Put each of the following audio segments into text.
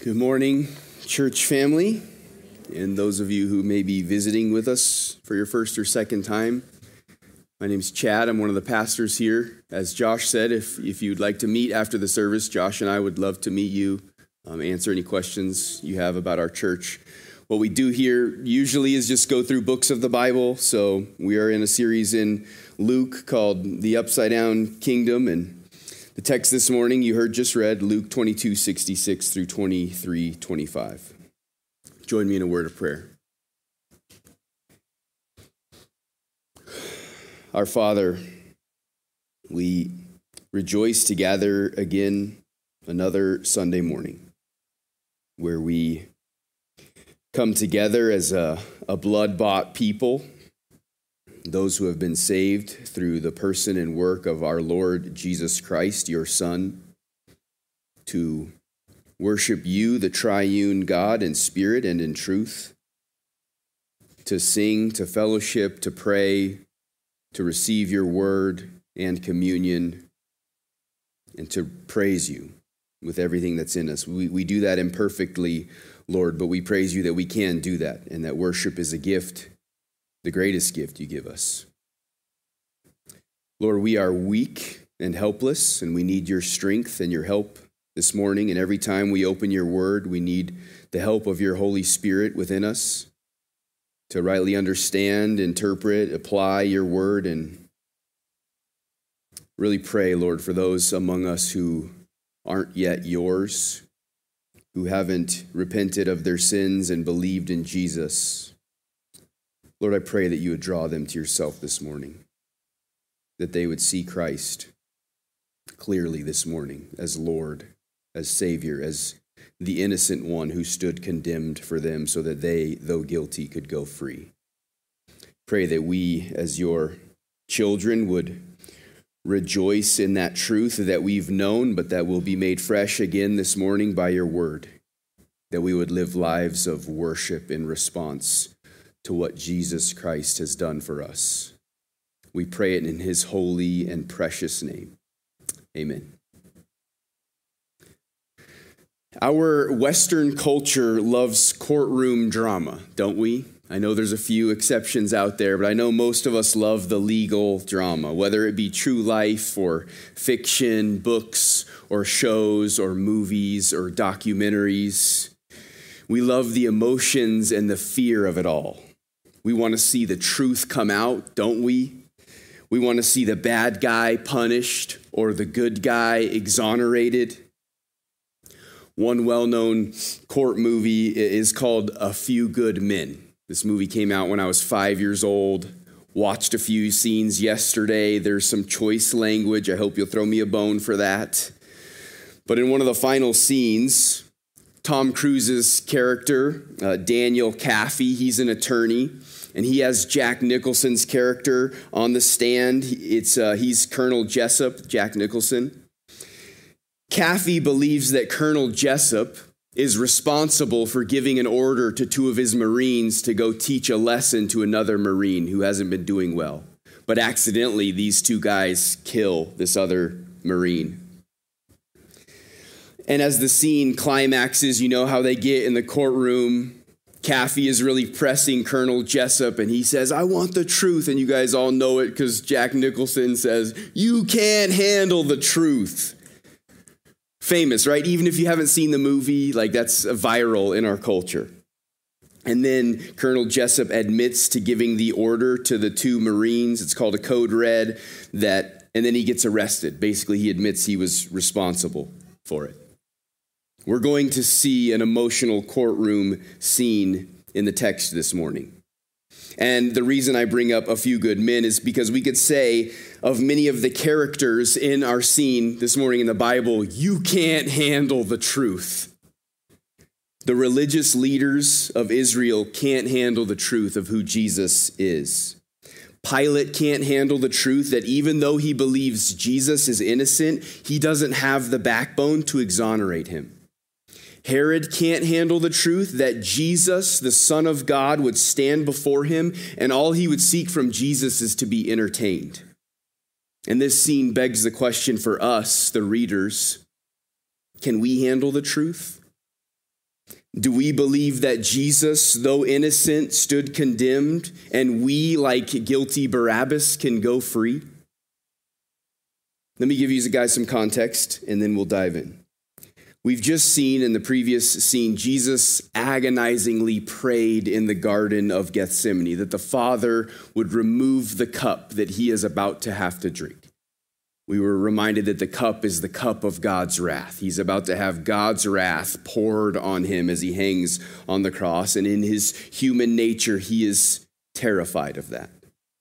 Good morning, church family, and those of you who may be visiting with us for your first or second time. My name's Chad. I'm one of the pastors here. As Josh said, if you'd like to meet after the service, Josh and I would love to meet you, answer any questions you have about our church. What we do here usually is just go through books of the Bible. So we are in a series in Luke called The Upside Down Kingdom, and the text this morning you heard just read, Luke 22:66 through 23:25. Join me in a word of prayer. Our Father, we rejoice to gather again another Sunday morning where we come together as a blood-bought people, those who have been saved through the person and work of our Lord Jesus Christ, your Son, to worship you, the triune God, in spirit and in truth, to sing, to fellowship, to pray, to receive your word and communion, and to praise you with everything that's in us. We do that imperfectly, Lord, but we praise you that we can do that, and that worship is a gift, the greatest gift you give us. Lord, we are weak and helpless, and we need your strength and your help this morning. And every time we open your word, we need the help of your Holy Spirit within us to rightly understand, interpret, apply your word, and really pray, Lord, for those among us who aren't yet yours, who haven't repented of their sins and believed in Jesus. Lord, I pray that you would draw them to yourself this morning, that they would see Christ clearly this morning as Lord, as Savior, as the innocent one who stood condemned for them so that they, though guilty, could go free. Pray that we, as your children, would rejoice in that truth that we've known, but that will be made fresh again this morning by your word, that we would live lives of worship in response to what Jesus Christ has done for us. We pray it in his holy and precious name. Amen. Our Western culture loves courtroom drama, don't we? I know there's a few exceptions out there, but I know most of us love the legal drama, whether it be true life or fiction, books or shows or movies or documentaries. We love the emotions and the fear of it all. We want to see the truth come out, don't we? We want to see the bad guy punished or the good guy exonerated. One well-known court movie is called A Few Good Men. This movie came out when I was 5 years old. Watched a few scenes yesterday. There's some choice language. I hope you'll throw me a bone for that. But in one of the final scenes, Tom Cruise's character, Daniel Kaffee, he's an attorney, and he has Jack Nicholson's character on the stand. He's Colonel Jessup, Jack Nicholson. Kaffee believes that Colonel Jessup is responsible for giving an order to two of his Marines to go teach a lesson to another Marine who hasn't been doing well. But accidentally, these two guys kill this other Marine. And as the scene climaxes, you know how they get in the courtroom. Kaffee is really pressing Colonel Jessup, and he says, "I want the truth." And you guys all know it because Jack Nicholson says, "You can't handle the truth." Famous, right? Even if you haven't seen the movie, that's viral in our culture. And then Colonel Jessup admits to giving the order to the two Marines. It's called a code red, and then he gets arrested. Basically, he admits he was responsible for it. We're going to see an emotional courtroom scene in the text this morning. And the reason I bring up A Few Good Men is because we could say of many of the characters in our scene this morning in the Bible, you can't handle the truth. The religious leaders of Israel can't handle the truth of who Jesus is. Pilate can't handle the truth that even though he believes Jesus is innocent, he doesn't have the backbone to exonerate him. Herod can't handle the truth that Jesus, the Son of God, would stand before him, and all he would seek from Jesus is to be entertained. And this scene begs the question for us, the readers, can we handle the truth? Do we believe that Jesus, though innocent, stood condemned, and we, like guilty Barabbas, can go free? Let me give you guys some context, and then we'll dive in. We've just seen in the previous scene, Jesus agonizingly prayed in the Garden of Gethsemane that the Father would remove the cup that he is about to have to drink. We were reminded that the cup is the cup of God's wrath. He's about to have God's wrath poured on him as he hangs on the cross. And in his human nature, he is terrified of that.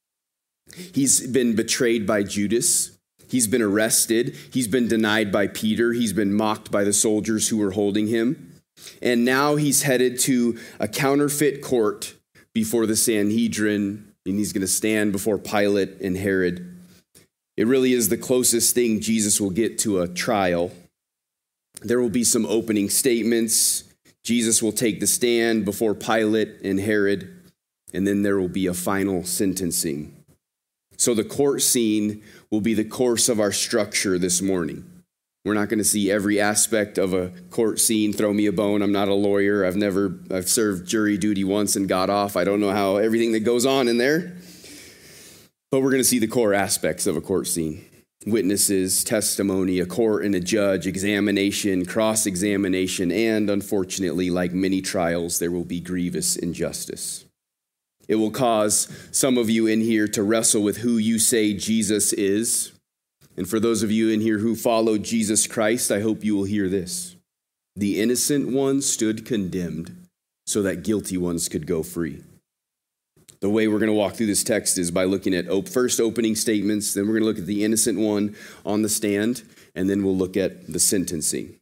He's been betrayed by Judas. He's been arrested. He's been denied by Peter. He's been mocked by the soldiers who were holding him. And now he's headed to a counterfeit court before the Sanhedrin, and he's going to stand before Pilate and Herod. It really is the closest thing Jesus will get to a trial. There will be some opening statements. Jesus will take the stand before Pilate and Herod, and then there will be a final sentencing. So the court scene will be the course of our structure this morning. We're not going to see every aspect of a court scene. Throw me a bone. I'm not a lawyer. I've served jury duty once and got off. I don't know how everything that goes on in there. But we're going to see the core aspects of a court scene. Witnesses, testimony, a court and a judge, examination, cross-examination, and unfortunately, like many trials, there will be grievous injustice. It will cause some of you in here to wrestle with who you say Jesus is. And for those of you in here who follow Jesus Christ, I hope you will hear this. The innocent one stood condemned so that guilty ones could go free. The way we're going to walk through this text is by looking at first opening statements, then we're going to look at the innocent one on the stand, and then we'll look at the sentencing.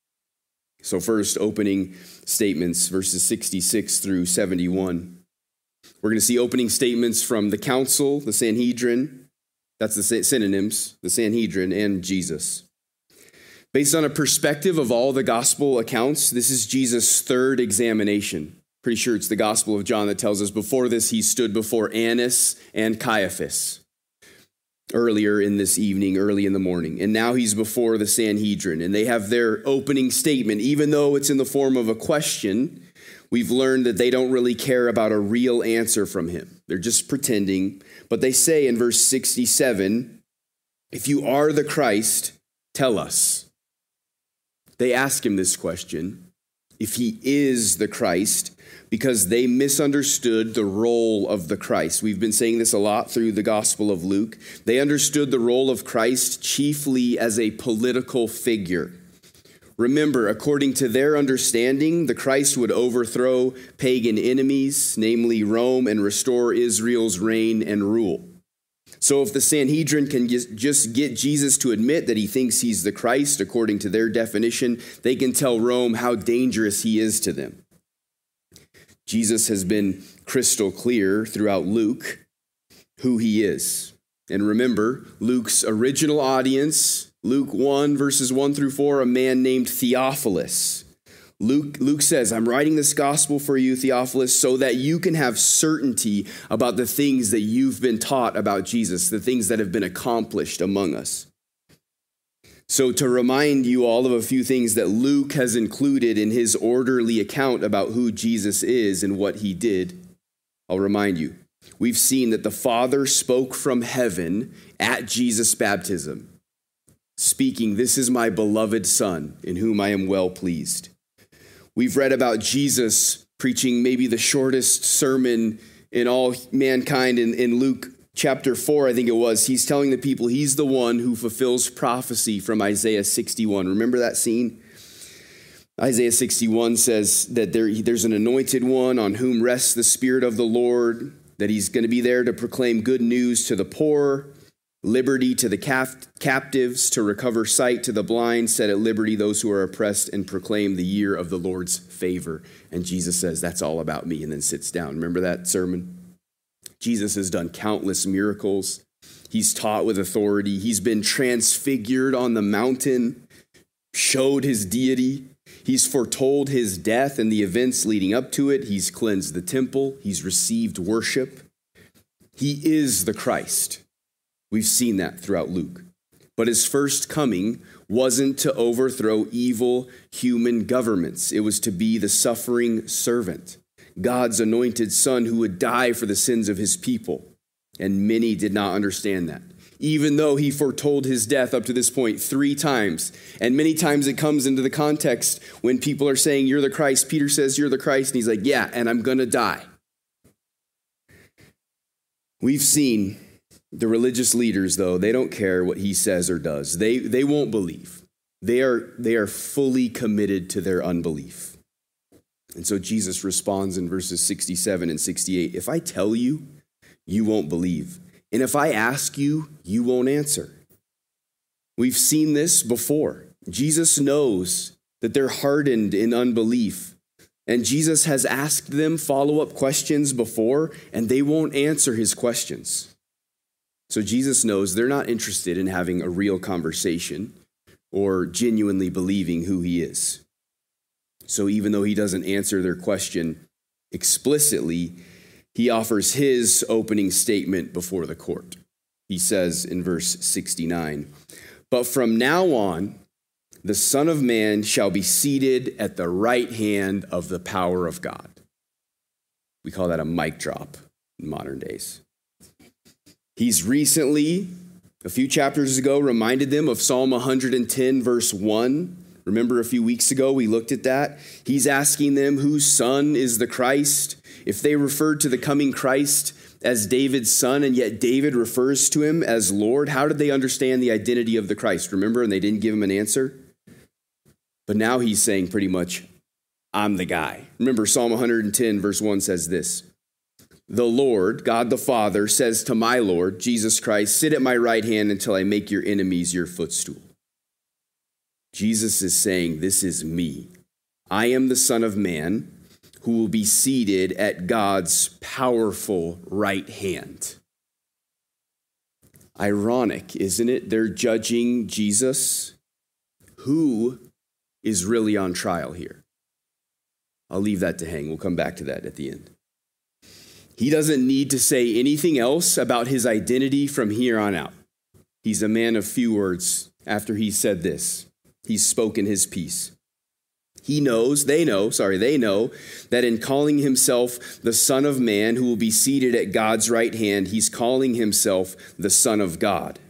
So first, opening statements, verses 66 through 71. We're going to see opening statements from the council, the Sanhedrin, that's the synonyms, the Sanhedrin, and Jesus. Based on a perspective of all the gospel accounts, this is Jesus' third examination. Pretty sure it's the Gospel of John that tells us before this he stood before Annas and Caiaphas earlier in this evening, early in the morning. And now he's before the Sanhedrin, and they have their opening statement. Even though it's in the form of a question, we've learned that they don't really care about a real answer from him. They're just pretending. But they say in verse 67, if you are the Christ, tell us. They ask him this question, if he is the Christ, because they misunderstood the role of the Christ. We've been saying this a lot through the Gospel of Luke. They understood the role of Christ chiefly as a political figure. Remember, according to their understanding, the Christ would overthrow pagan enemies, namely Rome, and restore Israel's reign and rule. So if the Sanhedrin can just get Jesus to admit that he thinks he's the Christ, according to their definition, they can tell Rome how dangerous he is to them. Jesus has been crystal clear throughout Luke who he is. And remember, Luke's original audience, Luke 1, verses 1 through 4, a man named Theophilus. Luke says, I'm writing this gospel for you, Theophilus, so that you can have certainty about the things that you've been taught about Jesus, the things that have been accomplished among us. So to remind you all of a few things that Luke has included in his orderly account about who Jesus is and what he did, I'll remind you. We've seen that the Father spoke from heaven at Jesus' baptism, speaking, this is my beloved Son, in whom I am well pleased. We've read about Jesus preaching maybe the shortest sermon in all mankind in Luke chapter 4, I think it was. He's telling the people he's the one who fulfills prophecy from Isaiah 61. Remember that scene? Isaiah 61 says that there's an anointed one on whom rests the Spirit of the Lord, that he's going to be there to proclaim good news to the poor, liberty to the captives, to recover sight to the blind, set at liberty those who are oppressed, and proclaim the year of the Lord's favor. And Jesus says, that's all about me, and then sits down. Remember that sermon? Jesus has done countless miracles. He's taught with authority. He's been transfigured on the mountain, showed his deity. He's foretold his death and the events leading up to it. He's cleansed the temple. He's received worship. He is the Christ. We've seen that throughout Luke. But his first coming wasn't to overthrow evil human governments. It was to be the suffering servant, God's anointed son who would die for the sins of his people. And many did not understand that, even though he foretold his death up to this point 3 times. And many times it comes into the context when people are saying, you're the Christ. Peter says, you're the Christ. And he's like, yeah, and I'm going to die. We've seen the religious leaders, though, they don't care what he says or does. They won't believe. They are fully committed to their unbelief. And so Jesus responds in verses 67 and 68, if I tell you, you won't believe. And if I ask you, you won't answer. We've seen this before. Jesus knows that they're hardened in unbelief. And Jesus has asked them follow-up questions before, and they won't answer his questions. So Jesus knows they're not interested in having a real conversation or genuinely believing who he is. So even though he doesn't answer their question explicitly, he offers his opening statement before the court. He says in verse 69, but from now on, the Son of Man shall be seated at the right hand of the power of God. We call that a mic drop in modern days. He's recently, a few chapters ago, reminded them of Psalm 110, verse 1. Remember a few weeks ago we looked at that? He's asking them whose son is the Christ. If they referred to the coming Christ as David's son, and yet David refers to him as Lord, how did they understand the identity of the Christ? Remember, and they didn't give him an answer? But now he's saying pretty much, I'm the guy. Remember, Psalm 110, verse 1 says this, the Lord, God the Father, says to my Lord, Jesus Christ, sit at my right hand until I make your enemies your footstool. Jesus is saying, this is me. I am the Son of Man who will be seated at God's powerful right hand. Ironic, isn't it? They're judging Jesus. Who is really on trial here? I'll leave that to hang. We'll come back to that at the end. He doesn't need to say anything else about his identity from here on out. He's a man of few words after he said this. He's spoken his piece. They know that in calling himself the Son of Man who will be seated at God's right hand, he's calling himself the Son of God.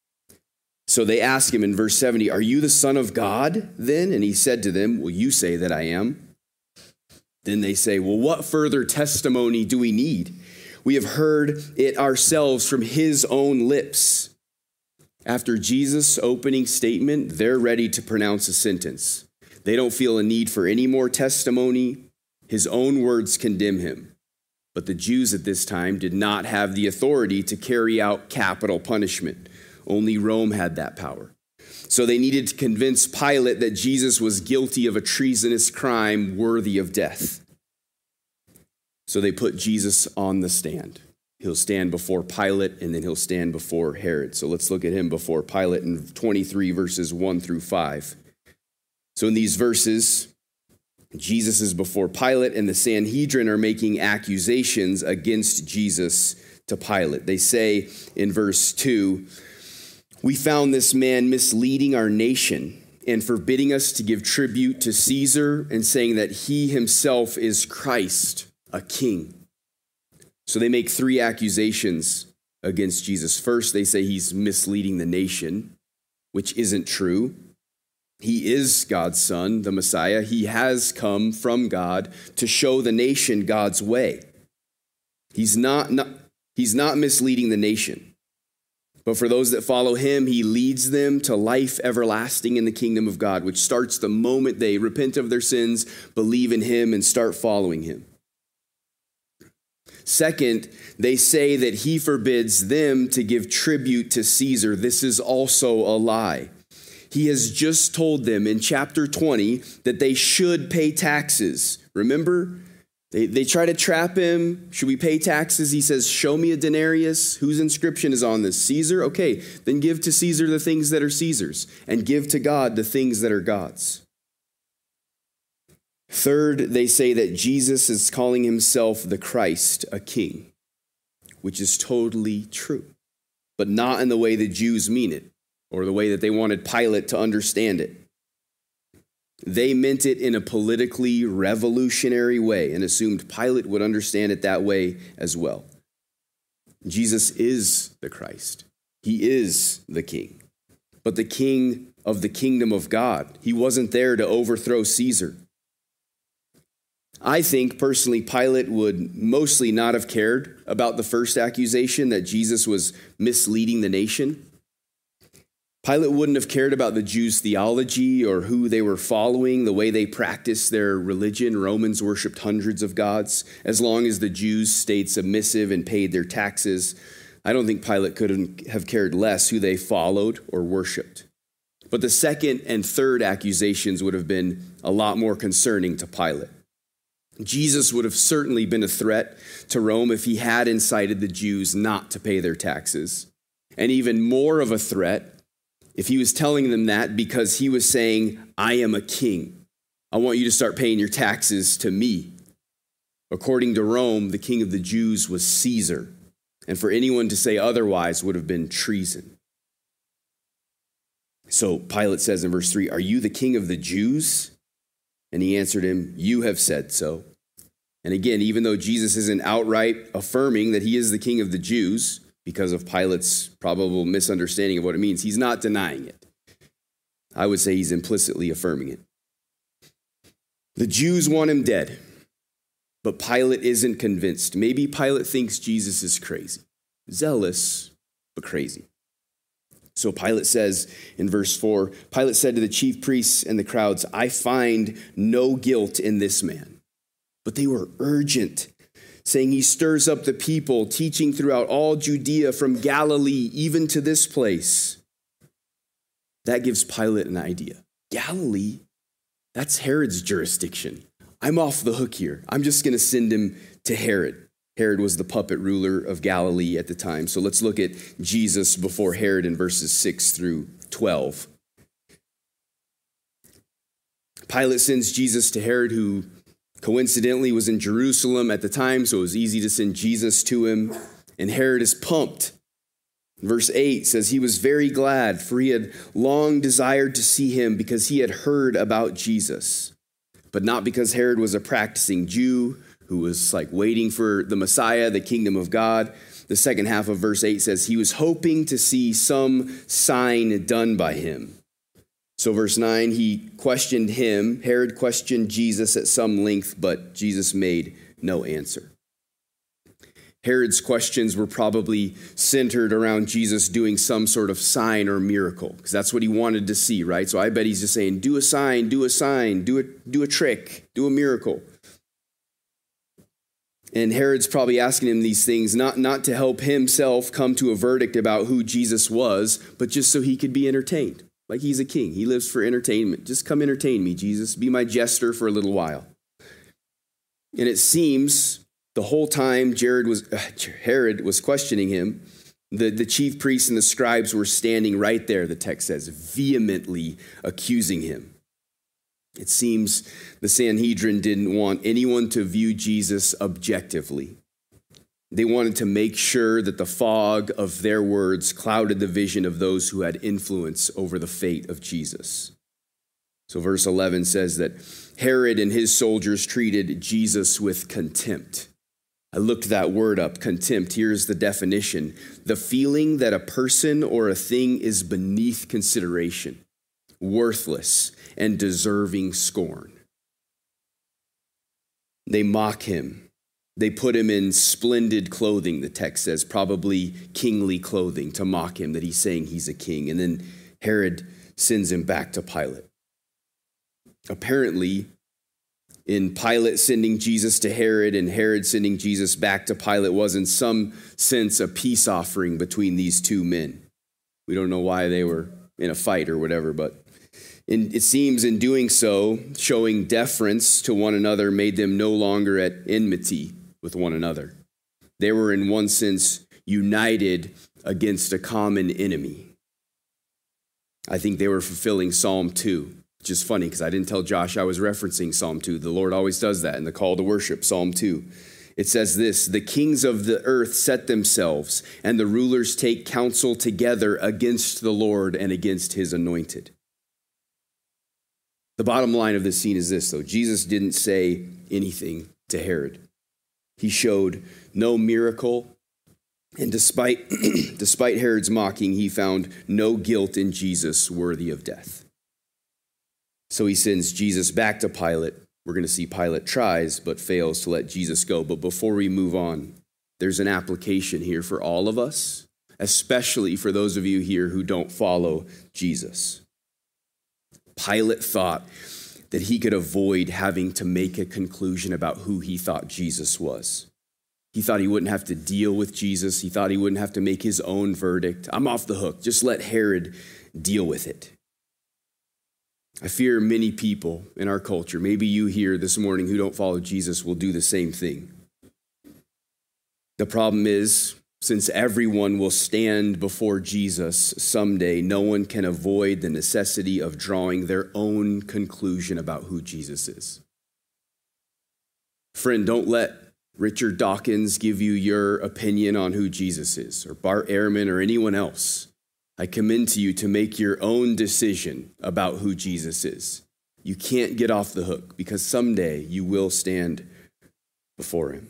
So they ask him in verse 70, are you the Son of God then? And he said to them, well, you say that I am. Then they say, well, what further testimony do we need? We have heard it ourselves from his own lips. After Jesus' opening statement, they're ready to pronounce a sentence. They don't feel a need for any more testimony. His own words condemn him. But the Jews at this time did not have the authority to carry out capital punishment. Only Rome had that power. So they needed to convince Pilate that Jesus was guilty of a treasonous crime worthy of death. So they put Jesus on the stand. He'll stand before Pilate, and then he'll stand before Herod. So let's look at him before Pilate in 23 verses 1 through 5. So in these verses, Jesus is before Pilate, and the Sanhedrin are making accusations against Jesus to Pilate. They say in verse 2, we found this man misleading our nation and forbidding us to give tribute to Caesar and saying that he himself is Christ, a king. So they make 3 accusations against Jesus. First, they say he's misleading the nation, which isn't true. He is God's son, the Messiah. He has come from God to show the nation God's way. He's not misleading the nation. But for those that follow him, he leads them to life everlasting in the kingdom of God, which starts the moment they repent of their sins, believe in him, and start following him. Second, they say that he forbids them to give tribute to Caesar. This is also a lie. He has just told them in chapter 20 that they should pay taxes. Remember? They try to trap him. Should we pay taxes? He says, show me a denarius. Whose inscription is on this? Caesar? Okay, then give to Caesar the things that are Caesar's, and give to God the things that are God's. Third, they say that Jesus is calling himself the Christ, a king, which is totally true, but not in the way the Jews mean it. or the way that they wanted Pilate to understand it. They meant it in a politically revolutionary way and assumed Pilate would understand it that way as well. Jesus is the Christ. He is the king, but the king of the kingdom of God. He wasn't there to overthrow Caesar. I think personally Pilate would mostly not have cared about the first accusation that Jesus was misleading the nation. Pilate wouldn't have cared about the Jews' theology or who they were following, the way they practiced their religion. Romans worshipped hundreds of gods. As long as the Jews stayed submissive and paid their taxes, I don't think Pilate could have cared less who they followed or worshipped. But the second and third accusations would have been a lot more concerning to Pilate. Jesus would have certainly been a threat to Rome if he had incited the Jews not to pay their taxes. And even more of a threat if he was telling them that because he was saying, I am a king. I want you to start paying your taxes to me. According to Rome, the king of the Jews was Caesar. And for anyone to say otherwise would have been treason. So Pilate says in verse 3, are you the king of the Jews? And he answered him, you have said so. And again, even though Jesus isn't outright affirming that he is the king of the Jews, because of Pilate's probable misunderstanding of what it means, he's not denying it. I would say he's implicitly affirming it. The Jews want him dead, but Pilate isn't convinced. Maybe Pilate thinks Jesus is crazy, zealous, but crazy. So Pilate says in verse 4, Pilate said to the chief priests and the crowds, I find no guilt in this man. But they were urgent, saying he stirs up the people, teaching throughout all Judea from Galilee even to this place. That gives Pilate an idea. Galilee? That's Herod's jurisdiction. I'm off the hook here. I'm just going to send him to Herod. Herod was the puppet ruler of Galilee at the time. So let's look at Jesus before Herod in verses 6 through 12. Pilate sends Jesus to Herod, who coincidentally was in Jerusalem at the time, so it was easy to send Jesus to him. And Herod is pumped. Verse 8 says he was very glad, for he had long desired to see him because he had heard about Jesus. But not because Herod was a practicing Jew who was like waiting for the Messiah, the kingdom of God. The second half of verse 8 says he was hoping to see some sign done by him. So verse 9, Herod questioned Jesus at some length, but Jesus made no answer. Herod's questions were probably centered around Jesus doing some sort of sign or miracle, because that's what he wanted to see, right? So I bet he's just saying, do a sign, do a trick, do a miracle. And Herod's probably asking him these things, not to help himself come to a verdict about who Jesus was, but just so he could be entertained. Like he's a king. He lives for entertainment. Just come entertain me, Jesus. Be my jester for a little while. And it seems the whole time Herod was questioning him, the chief priests and the scribes were standing right there, the text says, vehemently accusing him. It seems the Sanhedrin didn't want anyone to view Jesus objectively. They wanted to make sure that the fog of their words clouded the vision of those who had influence over the fate of Jesus. So verse 11 says that Herod and his soldiers treated Jesus with contempt. I looked that word up, contempt. Here's the definition: the feeling that a person or a thing is beneath consideration, worthless, and deserving scorn. They mock him. They put him in splendid clothing, the text says, probably kingly clothing, to mock him that he's saying he's a king. And then Herod sends him back to Pilate. Apparently, in Pilate sending Jesus to Herod and Herod sending Jesus back to Pilate was in some sense a peace offering between these two men. We don't know why they were in a fight or whatever, but it seems in doing so, showing deference to one another made them no longer at enmity with one another. They were in one sense united against a common enemy. I think they were fulfilling Psalm 2. Which is funny because I didn't tell Josh I was referencing Psalm 2. The Lord always does that in the call to worship, Psalm 2. It says this, the kings of the earth set themselves, and the rulers take counsel together against the Lord and against his anointed. The bottom line of this scene is this, though. Jesus didn't say anything to Herod. He showed no miracle, and despite Herod's mocking, he found no guilt in Jesus worthy of death. So he sends Jesus back to Pilate. We're going to see Pilate tries but fails to let Jesus go. But before we move on, there's an application here for all of us, especially for those of you here who don't follow Jesus. Pilate thought that he could avoid having to make a conclusion about who he thought Jesus was. He thought he wouldn't have to deal with Jesus. He thought he wouldn't have to make his own verdict. I'm off the hook. Just let Herod deal with it. I fear many people in our culture, maybe you here this morning who don't follow Jesus, will do the same thing. The problem is, since everyone will stand before Jesus someday, no one can avoid the necessity of drawing their own conclusion about who Jesus is. Friend, don't let Richard Dawkins give you your opinion on who Jesus is, or Bart Ehrman, or anyone else. I commend to you to make your own decision about who Jesus is. You can't get off the hook, because someday you will stand before him.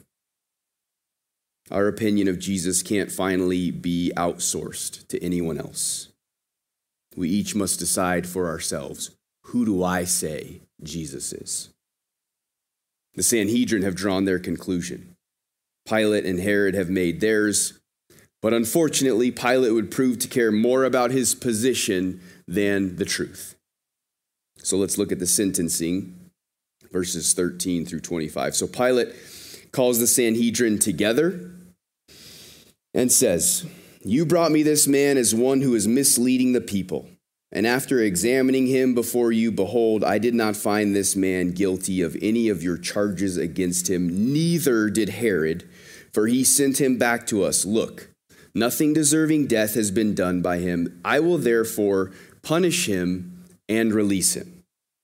Our opinion of Jesus can't finally be outsourced to anyone else. We each must decide for ourselves, who do I say Jesus is? The Sanhedrin have drawn their conclusion. Pilate and Herod have made theirs, but unfortunately, Pilate would prove to care more about his position than the truth. So let's look at the sentencing, verses 13 through 25. So Pilate calls the Sanhedrin together and says, "You brought me this man as one who is misleading the people. And after examining him before you, behold, I did not find this man guilty of any of your charges against him, neither did Herod, for he sent him back to us. Look, nothing deserving death has been done by him. I will therefore punish him and release him."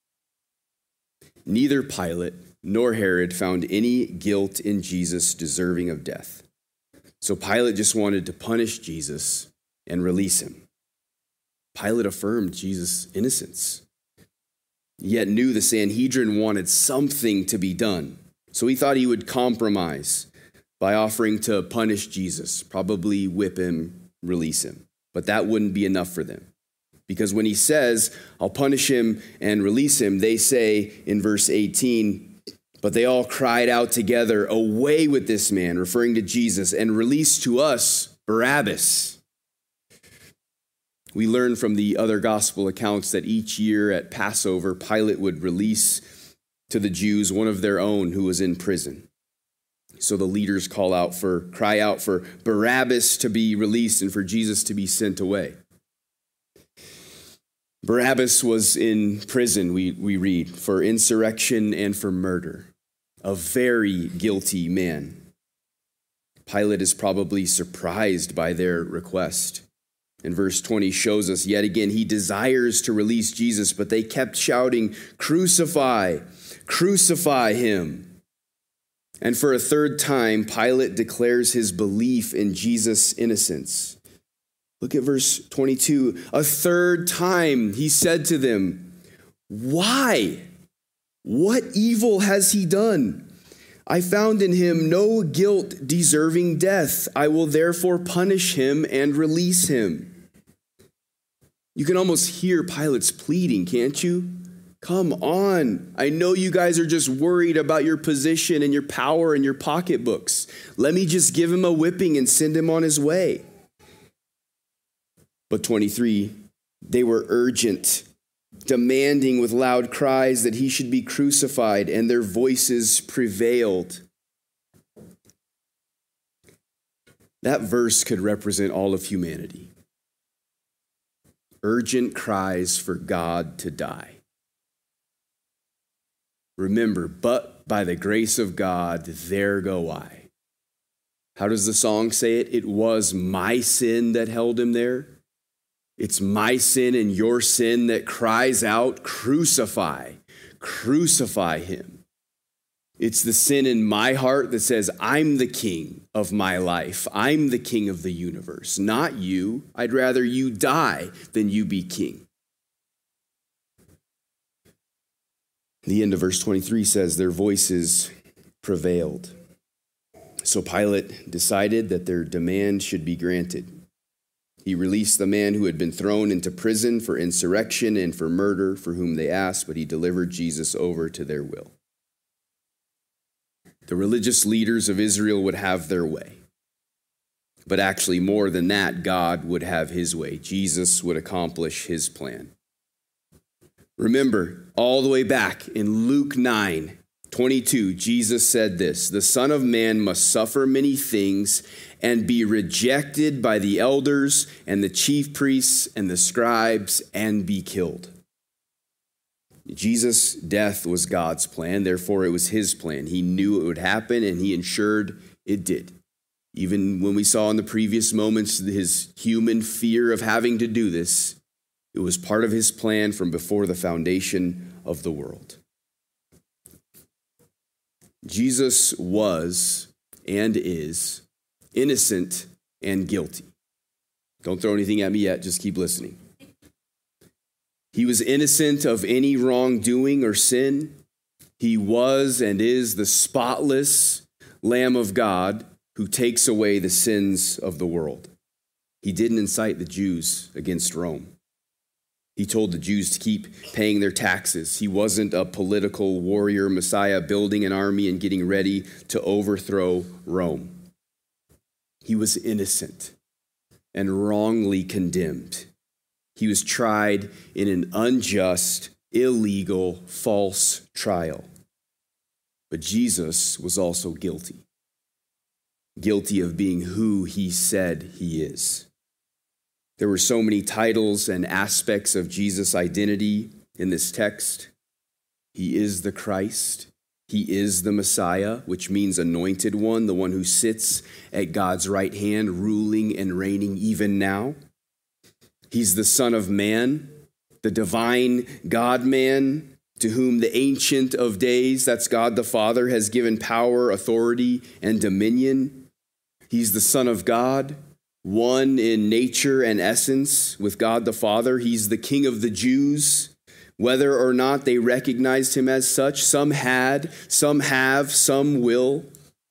Neither Pilate nor Herod found any guilt in Jesus deserving of death. So Pilate just wanted to punish Jesus and release him. Pilate affirmed Jesus' innocence, yet knew the Sanhedrin wanted something to be done. So he thought he would compromise by offering to punish Jesus, probably whip him, release him. But that wouldn't be enough for them. Because when he says, "I'll punish him and release him," they say in verse 18, "But they all cried out together, 'Away with this man,'" referring to Jesus, "and release to us Barabbas." We learn from the other gospel accounts that each year at Passover, Pilate would release to the Jews one of their own who was in prison. So the leaders cry out for Barabbas to be released and for Jesus to be sent away. Barabbas was in prison, we read, for insurrection and for murder. A very guilty man. Pilate is probably surprised by their request. And verse 20 shows us yet again, he desires to release Jesus, but they kept shouting, "Crucify, crucify him." And for a third time, Pilate declares his belief in Jesus' innocence. Look at verse 22. A third time he said to them, "Why? What evil has he done? I found in him no guilt deserving death. I will therefore punish him and release him." You can almost hear Pilate's pleading, can't you? Come on. I know you guys are just worried about your position and your power and your pocketbooks. Let me just give him a whipping and send him on his way. But 23, they were urgent, demanding with loud cries that he should be crucified, and their voices prevailed. That verse could represent all of humanity. Urgent cries for God to die. Remember, but by the grace of God, there go I. How does the song say it? It was my sin that held him there. It's my sin and your sin that cries out, "Crucify, crucify him." It's the sin in my heart that says, I'm the king of my life. I'm the king of the universe, not you. I'd rather you die than you be king. The end of verse 23 says, their voices prevailed. So Pilate decided that their demand should be granted. He released the man who had been thrown into prison for insurrection and for murder, for whom they asked, but he delivered Jesus over to their will. The religious leaders of Israel would have their way. But actually, more than that, God would have his way. Jesus would accomplish his plan. Remember, all the way back in Luke 9:22, Jesus said this, the Son of Man must suffer many things and be rejected by the elders and the chief priests and the scribes and be killed. Jesus' death was God's plan, therefore it was his plan. He knew it would happen and he ensured it did. Even when we saw in the previous moments his human fear of having to do this, it was part of his plan from before the foundation of the world. Jesus was and is innocent and guilty. Don't throw anything at me yet, just keep listening. He was innocent of any wrongdoing or sin. He was and is the spotless Lamb of God who takes away the sins of the world. He didn't incite the Jews against Rome. He told the Jews to keep paying their taxes. He wasn't a political warrior Messiah building an army and getting ready to overthrow Rome. He was innocent and wrongly condemned. He was tried in an unjust, illegal, false trial. But Jesus was also guilty. Guilty of being who he said he is. There were so many titles and aspects of Jesus' identity in this text. He is the Christ. He is the Messiah, which means anointed one, the one who sits at God's right hand, ruling and reigning even now. He's the Son of Man, the divine God-man, to whom the Ancient of Days, that's God the Father, has given power, authority, and dominion. He's the Son of God, one in nature and essence with God the Father. He's the King of the Jews, whether or not they recognized him as such. Some had, some have, some will.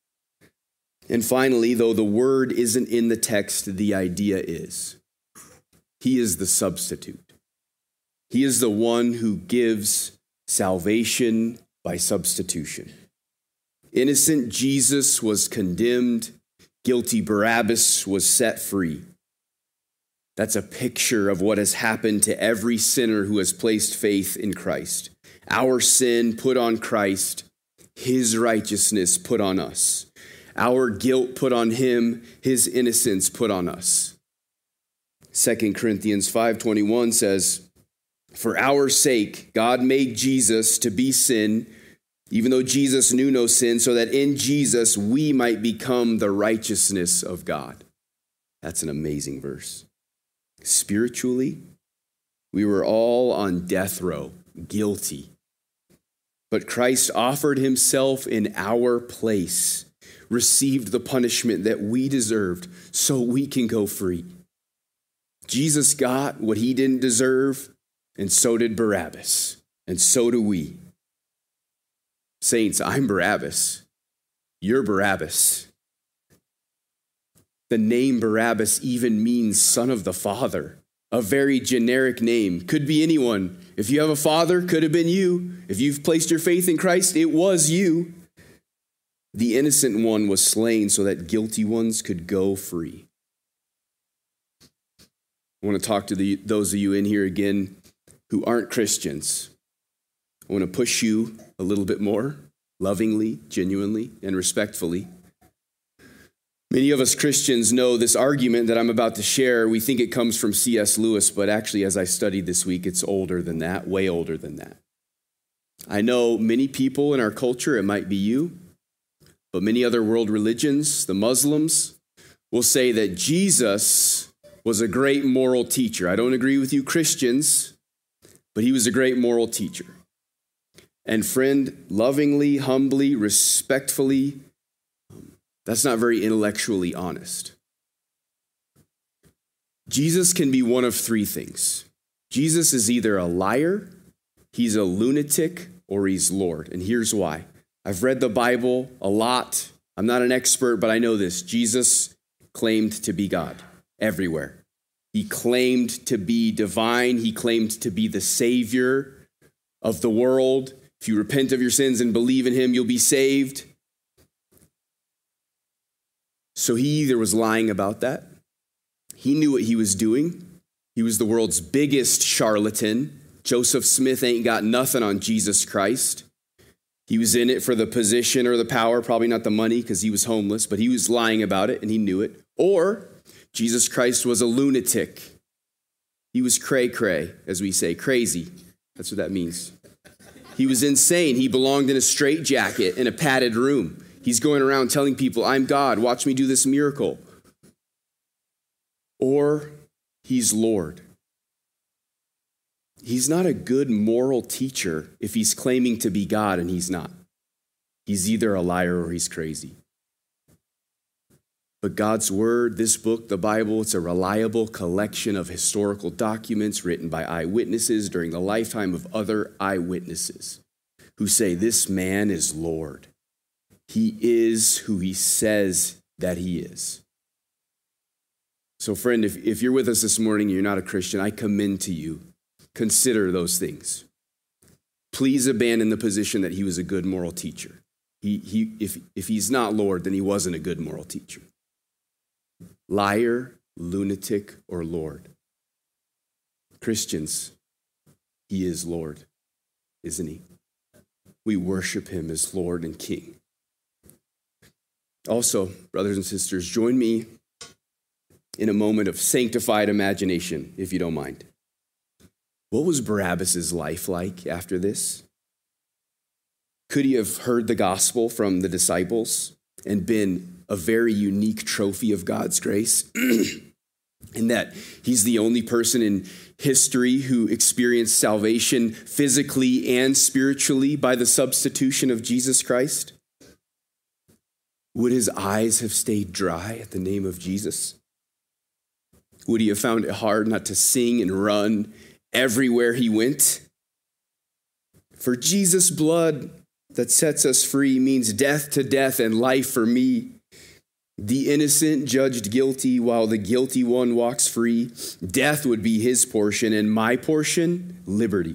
And finally, though the word isn't in the text, the idea is. He is the substitute. He is the one who gives salvation by substitution. Innocent Jesus was condemned. Guilty Barabbas was set free. That's a picture of what has happened to every sinner who has placed faith in Christ. Our sin put on Christ, his righteousness put on us. Our guilt put on him, his innocence put on us. 2 Corinthians 5:21 says, for our sake, God made Jesus to be sin, even though Jesus knew no sin, so that in Jesus we might become the righteousness of God. That's an amazing verse. Spiritually, we were all on death row, guilty. But Christ offered himself in our place, received the punishment that we deserved so we can go free. Jesus got what he didn't deserve, and so did Barabbas, and so do we. Saints, I'm Barabbas. You're Barabbas. The name Barabbas even means son of the Father, a very generic name. Could be anyone. If you have a father, could have been you. If you've placed your faith in Christ, it was you. The innocent one was slain so that guilty ones could go free. I want to talk to those of you in here again who aren't Christians. I want to push you a little bit more, lovingly, genuinely, and respectfully. Many of us Christians know this argument that I'm about to share. We think it comes from C.S. Lewis, but actually, as I studied this week, it's older than that, way older than that. I know many people in our culture, it might be you, but many other world religions, the Muslims, will say that Jesus was a great moral teacher. I don't agree with you Christians, but he was a great moral teacher. And friend, lovingly, humbly, respectfully, that's not very intellectually honest. Jesus can be one of three things. Jesus is either a liar, he's a lunatic, or he's Lord. And here's why. I've read the Bible a lot. I'm not an expert, but I know this. Jesus claimed to be God everywhere. He claimed to be divine. He claimed to be the Savior of the world. If you repent of your sins and believe in him, you'll be saved. So he either was lying about that. He knew what he was doing. He was the world's biggest charlatan. Joseph Smith ain't got nothing on Jesus Christ. He was in it for the position or the power, probably not the money because he was homeless, but he was lying about it and he knew it. Or Jesus Christ was a lunatic. He was cray-cray, as we say, crazy. That's what that means. He was insane. He belonged in a straitjacket in a padded room. He's going around telling people, I'm God, watch me do this miracle. Or he's Lord. He's not a good moral teacher if he's claiming to be God and he's not. He's either a liar or he's crazy. But God's word, this book, the Bible, it's a reliable collection of historical documents written by eyewitnesses during the lifetime of other eyewitnesses who say this man is Lord. He is who he says that he is. So friend, if you're with us this morning and you're not a Christian, I commend to you. Consider those things. Please abandon the position that he was a good moral teacher. If he's not Lord, then he wasn't a good moral teacher. Liar, lunatic, or Lord. Christians, he is Lord, isn't he? We worship him as Lord and King. Also, brothers and sisters, join me in a moment of sanctified imagination, if you don't mind. What was Barabbas' life like after this? Could he have heard the gospel from the disciples and been a very unique trophy of God's grace? In that he's the only person in history who experienced salvation physically and spiritually by the substitution of Jesus Christ? Would his eyes have stayed dry at the name of Jesus? Would he have found it hard not to sing and run everywhere he went? For Jesus' blood that sets us free means death to death and life for me. The innocent judged guilty while the guilty one walks free. Death would be his portion and my portion, liberty.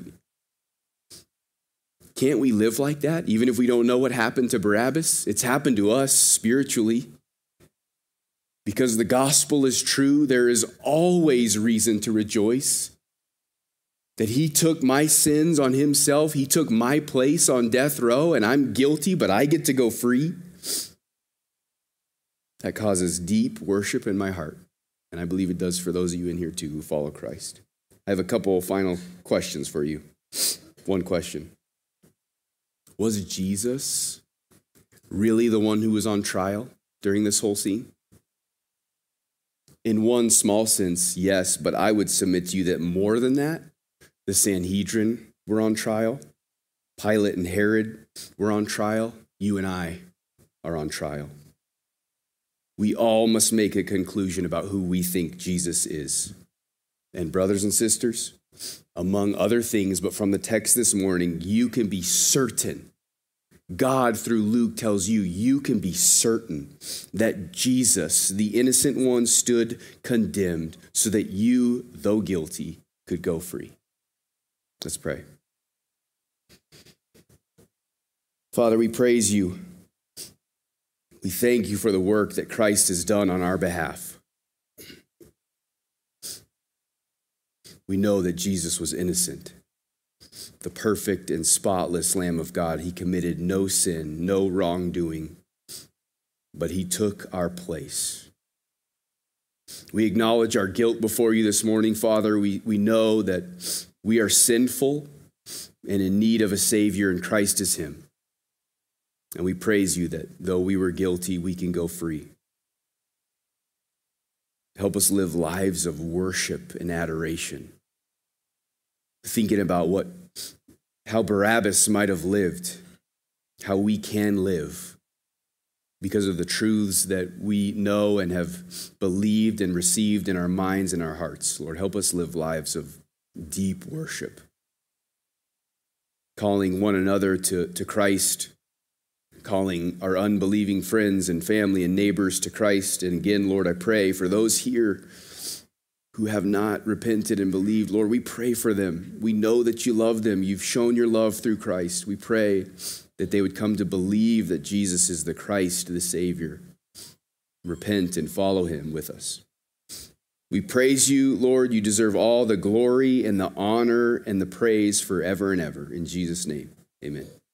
Can't we live like that even if we don't know what happened to Barabbas? It's happened to us spiritually. Because the gospel is true, there is always reason to rejoice. That he took my sins on himself. He took my place on death row, and I'm guilty, but I get to go free. That causes deep worship in my heart. And I believe it does for those of you in here too who follow Christ. I have a couple final questions for you. One question. Was Jesus really the one who was on trial during this whole scene? In one small sense, yes, but I would submit to you that more than that, the Sanhedrin were on trial. Pilate and Herod were on trial. You and I are on trial. We all must make a conclusion about who we think Jesus is. And brothers and sisters, among other things, but from the text this morning, you can be certain. God, through Luke, tells you, you can be certain that Jesus, the innocent one, stood condemned so that you, though guilty, could go free. Let's pray. Father, we praise you. We thank you for the work that Christ has done on our behalf. We know that Jesus was innocent, the perfect and spotless Lamb of God. He committed no sin, no wrongdoing, but he took our place. We acknowledge our guilt before you this morning, Father. We know that we are sinful and in need of a Savior, and Christ is him. And we praise you that though we were guilty, we can go free. Help us live lives of worship and adoration, thinking about what how Barabbas might have lived, how we can live because of the truths that we know and have believed and received in our minds and our hearts. Lord, help us live lives of deep worship, calling one another to Christ, calling our unbelieving friends and family and neighbors to Christ. And again, Lord, I pray for those here who have not repented and believed. Lord, we pray for them. We know that you love them. You've shown your love through Christ. We pray that they would come to believe that Jesus is the Christ, the Savior. Repent and follow him with us. We praise you, Lord. You deserve all the glory and the honor and the praise forever and ever. In Jesus' name, amen.